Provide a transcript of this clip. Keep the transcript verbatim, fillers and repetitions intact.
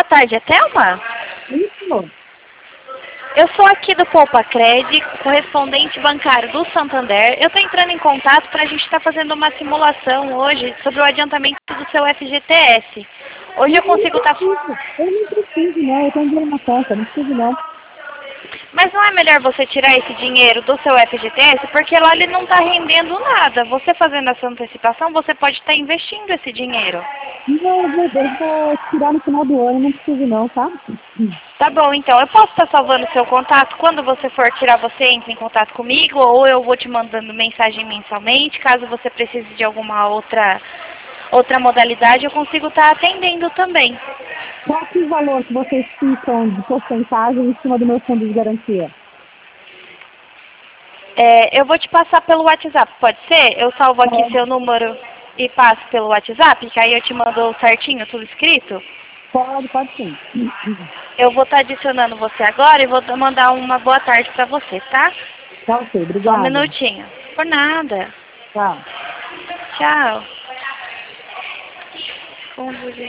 Boa tarde, é Thelma? Isso. Eu sou aqui do Poupa Cred, correspondente bancário do Santander. Eu estou entrando em contato para a gente estar fazendo uma simulação hoje sobre o adiantamento do seu F G T S. Hoje eu consigo estar... Eu não preciso, não. Eu tenho dinheiro na conta, não preciso, não. Mas não é melhor você tirar esse dinheiro do seu F G T S? Porque lá ele não está rendendo nada. Você fazendo essa antecipação, você pode estar investindo esse dinheiro. Não, eu vou, eu vou tirar no final do ano, não preciso, não, tá? Tá bom, então. Eu posso estar salvando o seu contato? Quando você for tirar, você entra em contato comigo ou eu vou te mandando mensagem mensalmente. Caso você precise de alguma outra, outra modalidade, eu consigo estar atendendo também. Qual que é o valor que vocês ficam de porcentagem em cima do meu fundo de garantia? É, eu vou te passar pelo WhatsApp, pode ser? Eu salvo aqui Pode, seu número e passo pelo WhatsApp, que aí eu te mando certinho, tudo escrito. pode, pode sim. Eu vou estar adicionando você agora e vou mandar uma boa tarde para você, tá? Tá, ok, Só um obrigada. minutinho. Por nada. Tchau. Tchau. Como